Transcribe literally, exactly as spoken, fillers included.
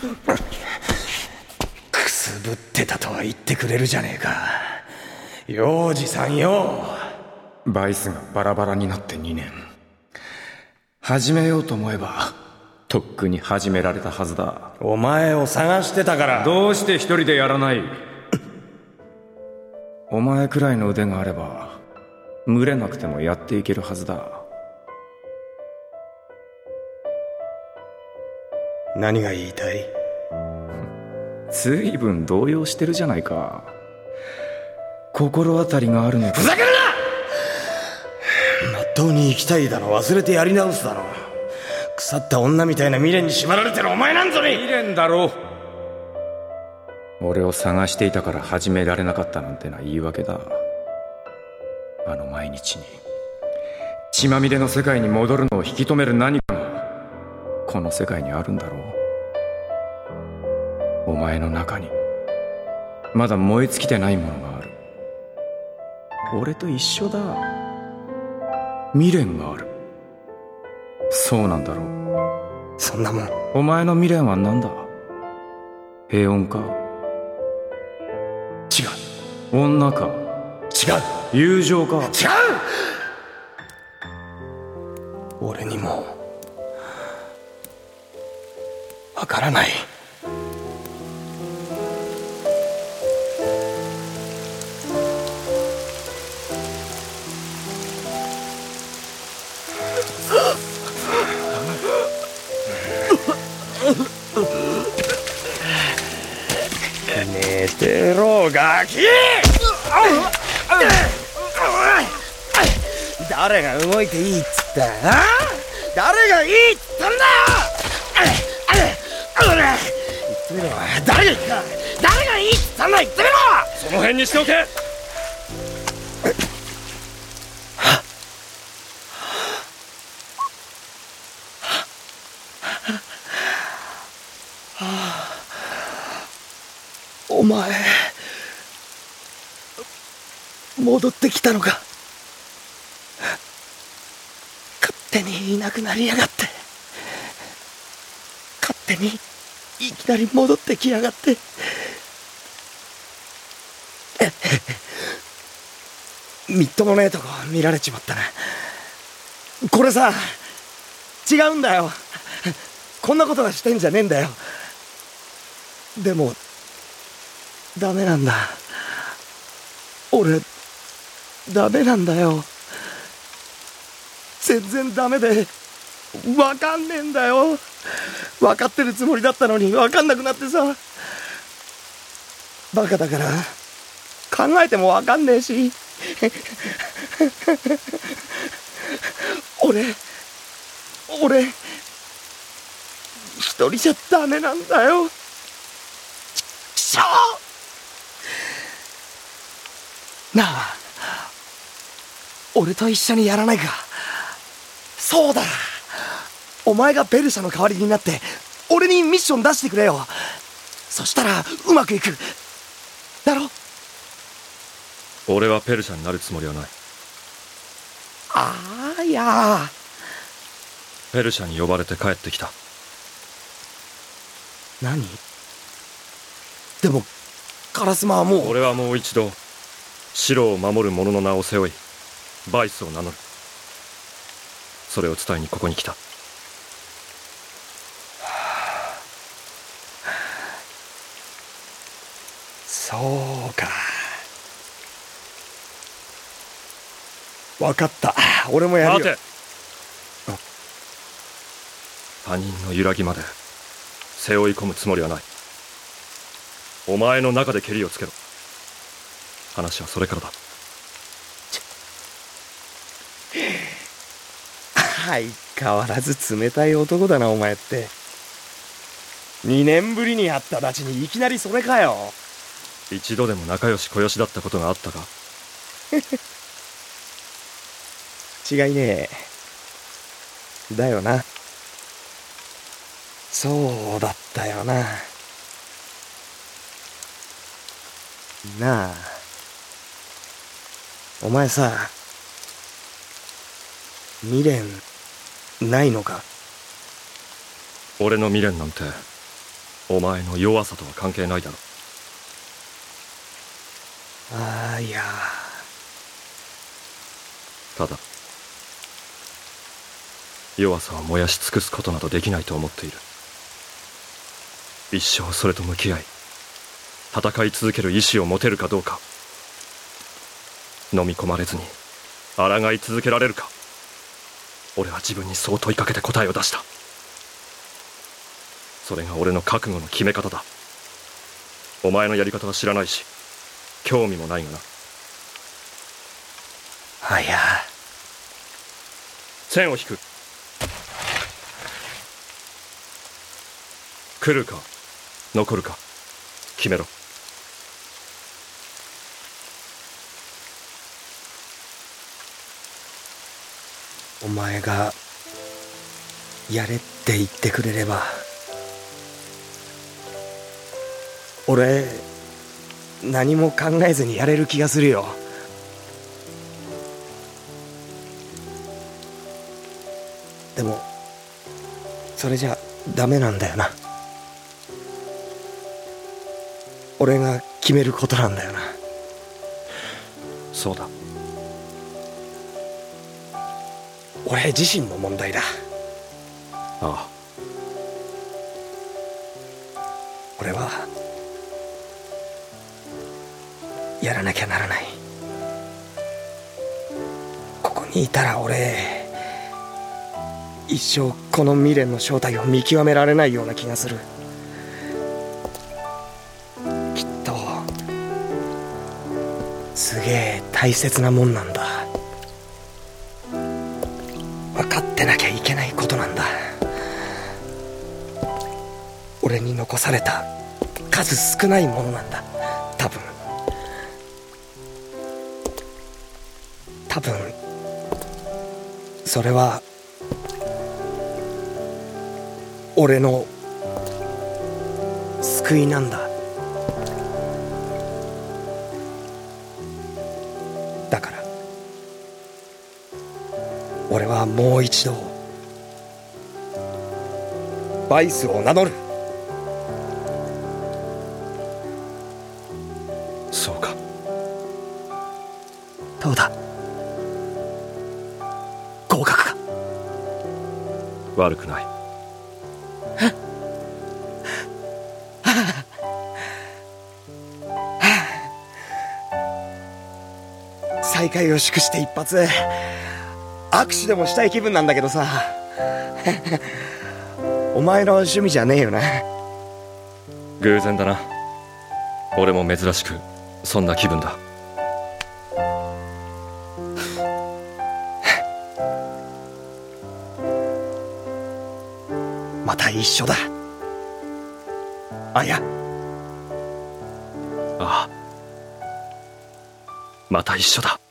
くすぶってたとは言ってくれるじゃねえか。幼児さんよ。 バイスがバラバラになってにねん。始めようと思えばとっくに始められたはずだ。 お前を探してたから。 どうして一人でやらない？お前くらいの腕があれば群れなくてもやっていけるはずだ。 何が言いたい？ 随分動揺してるじゃないか。心当たりがあるのか。 ふざけるな！まっとうに生きたいだろ。忘れてやり直すだろ。腐った女みたいな未練に縛られてるお前なんぞに。 未練だろ。俺を探していたから始められなかったなんてな言い訳だ。あの毎日に血まみれの世界に戻るのを引き止める何かがこの世界にあるんだろう。お前の中にまだ燃え尽きてないものがある。俺と一緒だ。未練がある。そうなんだろう。 そんなもん。 お前の未練は何だ？平穏か？ 違う。女か？ 違う。 友情か？ 違う。俺にもわからない。寝てろガキ！誰が動いていいっつった？誰がいいっつったんだよ！言ってみろ。誰が言った？誰がいいっつったんだ？言ってみろ！ その辺にしておけ！ お前戻ってきたのか。勝手にいなくなりやがって。勝手にいきなり戻ってきやがって。みっともねえとこ見られちまったな。これさ、違うんだよ。こんなことはしてんじゃねえんだよ。でもダメなんだ。俺ダメなんだよ。全然ダメでわかんねえんだよ。わかってるつもりだったのにわかんなくなってさ。バカだから考えてもわかんねえし。俺俺一人じゃダメなんだよ。ちくしょう！なあ、俺と一緒にやらないか？そうだ、お前がベルシャの代わりになって俺にミッション出してくれよ。そしたらうまくいくだろ。 俺はペルシャになるつもりはない。 ああ、いやペルシャに呼ばれて帰ってきた。 何？でもカラスマはもう。 俺はもう一度城を守る者の名を背負いバイスを名乗る。それを伝えにここに来た。 そうか、分かった。俺もやるよ。 待て。他人の揺らぎまで背負い込むつもりはない。お前の中でケリをつけろ。話はそれからだ。 相変わらず冷たい男だなお前って。にねんぶりに会ったたちにいきなりそれかよ。 一度でも仲良し小良しだったことがあったか？ 違いねえ。だよな。そうだったよな。なあ、お前さ、未練ないのか？ 俺の未練なんてお前の弱さとは関係ないだろ。 ああ、いやただ弱さを燃やし尽くすことなどできないと思っている。一生それと向き合い戦い続ける意志を持てるかどうか、飲み込まれずに抗い続けられるか、俺は自分にそう問いかけて答えを出した。それが俺の覚悟の決め方だ。お前のやり方は知らないし興味もないがな。 あいや線を引く。来るか残るか決めろ。 お前がやれって言ってくれれば俺何も考えずにやれる気がするよ。でもそれじゃダメなんだよな。俺が決めることなんだよな。 そうだ。 俺自身の問題だ。 ああ。 俺はやらなきゃならない。ここにいたら俺一生この未練の正体を見極められないような気がする。きっとすげえ大切なもんなんだ。分かってなきゃいけないことなんだ。俺に残された数少ないものなんだ。多分多分それは俺の救いなんだ。だから俺はもう一度バイスを名乗る。 そうか。 どうだ、合格か。 悪くない。 再会を祝して一発握手でもしたい気分なんだけどさお前の趣味じゃねえよな。 偶然だな。俺も珍しくそんな気分だ。 また一緒だ。あ、いや、 ああ、また一緒だ。